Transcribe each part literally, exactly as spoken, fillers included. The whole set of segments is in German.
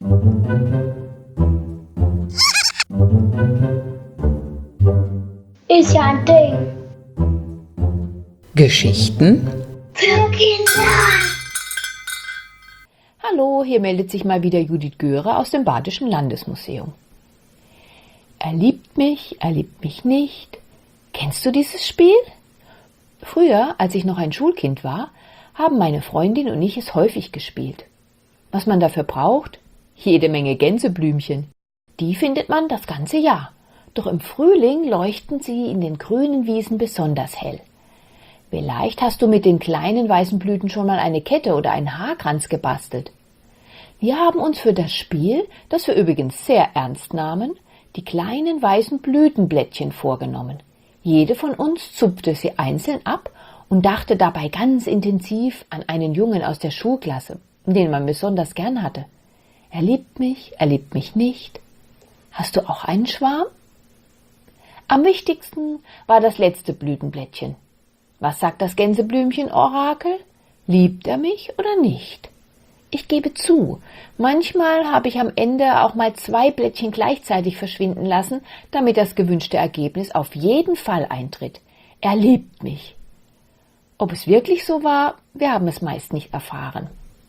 Ist ja ein Ding. Geschichten Für Kinder. Hallo, hier meldet sich mal wieder Judith Göre aus dem Badischen Landesmuseum. Er liebt mich, er liebt mich nicht. Kennst du dieses Spiel? Früher, als ich noch ein Schulkind war, haben meine Freundin und ich es häufig gespielt. Was man dafür braucht? Jede Menge Gänseblümchen. Die findet man das ganze Jahr. Doch im Frühling leuchten sie in den grünen Wiesen besonders hell. Vielleicht hast du mit den kleinen weißen Blüten schon mal eine Kette oder einen Haarkranz gebastelt. Wir haben uns für das Spiel, das wir übrigens sehr ernst nahmen, die kleinen weißen Blütenblättchen vorgenommen. Jede von uns zupfte sie einzeln ab und dachte dabei ganz intensiv an einen Jungen aus der Schulklasse, den man besonders gern hatte. Er liebt mich, er liebt mich nicht. Hast du auch einen Schwarm? Am wichtigsten war das letzte Blütenblättchen. Was sagt das Gänseblümchen-Orakel? Liebt er mich oder nicht? Ich gebe zu, manchmal habe ich am Ende auch mal zwei Blättchen gleichzeitig verschwinden lassen, damit das gewünschte Ergebnis auf jeden Fall eintritt. Er liebt mich. Ob es wirklich so war, wir haben es meist nicht erfahren.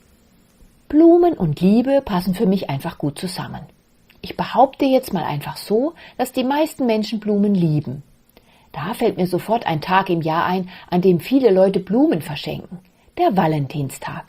Blumen und Liebe passen für mich einfach gut zusammen. Ich behaupte jetzt mal einfach so, dass die meisten Menschen Blumen lieben. Da fällt mir sofort ein Tag im Jahr ein, an dem viele Leute Blumen verschenken. Der Valentinstag.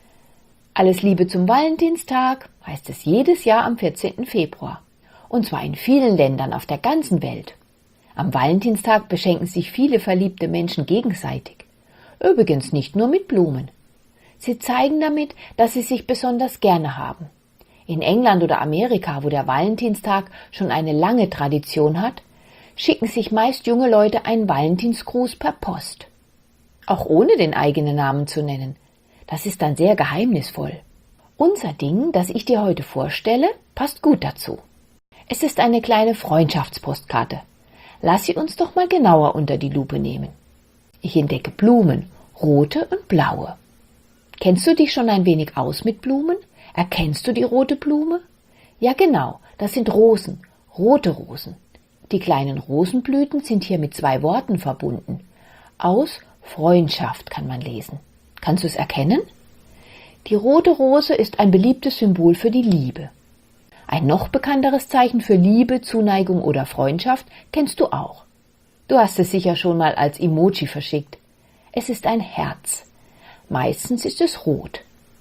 Alles Liebe zum Valentinstag heißt es jedes Jahr am vierzehnten Februar. Und zwar in vielen Ländern auf der ganzen Welt. Am Valentinstag beschenken sich viele verliebte Menschen gegenseitig. Übrigens nicht nur mit Blumen. Sie zeigen damit, dass sie sich besonders gerne haben. In England oder Amerika, wo der Valentinstag schon eine lange Tradition hat, schicken sich meist junge Leute einen Valentinsgruß per Post. Auch ohne den eigenen Namen zu nennen. Das ist dann sehr geheimnisvoll. Unser Ding, das ich dir heute vorstelle, passt gut dazu. Es ist eine kleine Freundschaftspostkarte. Lass sie uns doch mal genauer unter die Lupe nehmen. Ich entdecke Blumen, rote und blaue. Kennst du dich schon ein wenig aus mit Blumen? Erkennst du die rote Blume? Ja genau, das sind Rosen, rote Rosen. Die kleinen Rosenblüten sind hier mit zwei Worten verbunden. Aus Freundschaft kann man lesen. Kannst du es erkennen? Die rote Rose ist ein beliebtes Symbol für die Liebe. Ein noch bekannteres Zeichen für Liebe, Zuneigung oder Freundschaft kennst du auch. Du hast es sicher schon mal als Emoji verschickt. Es ist ein Herz. Meistens ist es rot.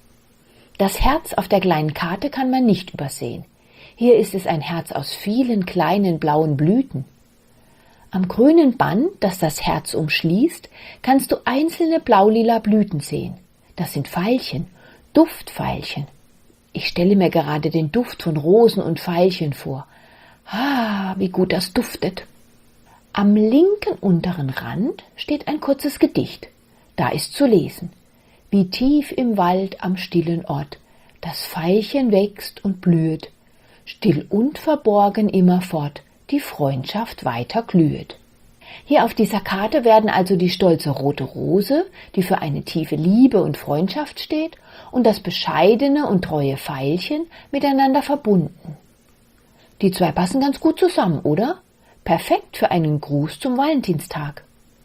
Das Herz auf der kleinen Karte kann man nicht übersehen. Hier ist es ein Herz aus vielen kleinen blauen Blüten. Am grünen Band, das das Herz umschließt, kannst du einzelne blau-lila Blüten sehen. Das sind Veilchen, Duftveilchen. Ich stelle mir gerade den Duft von Rosen und Veilchen vor. Ah, wie gut das duftet. Am linken unteren Rand steht ein kurzes Gedicht. Da ist zu lesen. Wie tief im Wald am stillen Ort das Veilchen wächst und blühet, still und verborgen immerfort die Freundschaft weiter glühet. Hier auf dieser Karte werden also die stolze rote Rose, die für eine tiefe Liebe und Freundschaft steht, und das bescheidene und treue Veilchen miteinander verbunden. Die zwei passen ganz gut zusammen, oder? Perfekt für einen Gruß zum Valentinstag.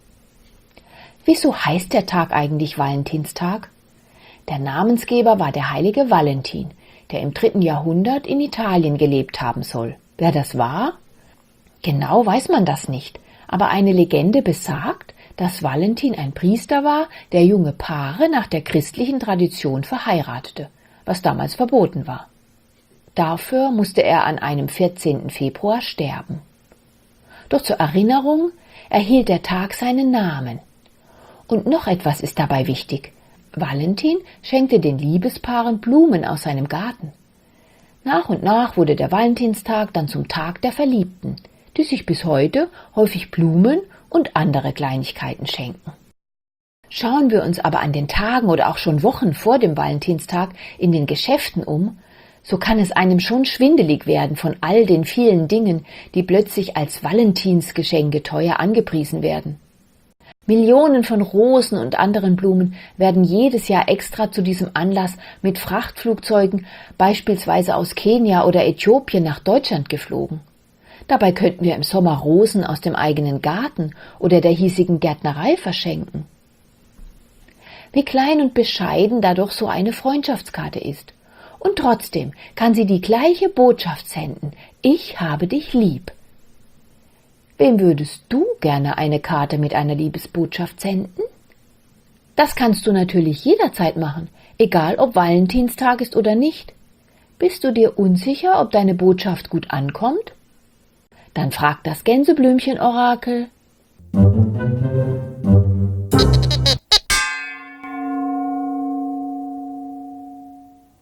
Wieso heißt der Tag eigentlich Valentinstag? Der Namensgeber war der heilige Valentin, der im dritten Jahrhundert in Italien gelebt haben soll. Wer das war? Genau weiß man das nicht, aber eine Legende besagt, dass Valentin ein Priester war, der junge Paare nach der christlichen Tradition verheiratete, was damals verboten war. Dafür musste er an einem vierzehnten Februar sterben. Doch zur Erinnerung erhielt der Tag seinen Namen. Und noch etwas ist dabei wichtig. Valentin schenkte den Liebespaaren Blumen aus seinem Garten. Nach und nach wurde der Valentinstag dann zum Tag der Verliebten, die sich bis heute häufig Blumen und andere Kleinigkeiten schenken. Schauen wir uns aber an den Tagen oder auch schon Wochen vor dem Valentinstag in den Geschäften um, so kann es einem schon schwindelig werden von all den vielen Dingen, die plötzlich als Valentinsgeschenke teuer angepriesen werden. Millionen von Rosen und anderen Blumen werden jedes Jahr extra zu diesem Anlass mit Frachtflugzeugen, beispielsweise aus Kenia oder Äthiopien, nach Deutschland geflogen. Dabei könnten wir im Sommer Rosen aus dem eigenen Garten oder der hiesigen Gärtnerei verschenken. Wie klein und bescheiden dadurch so eine Freundschaftskarte ist. Und trotzdem kann sie die gleiche Botschaft senden: Ich habe dich lieb. Wem würdest du gerne eine Karte mit einer Liebesbotschaft senden? Das kannst du natürlich jederzeit machen, egal ob Valentinstag ist oder nicht. Bist du dir unsicher, ob deine Botschaft gut ankommt? Dann frag das Gänseblümchen-Orakel.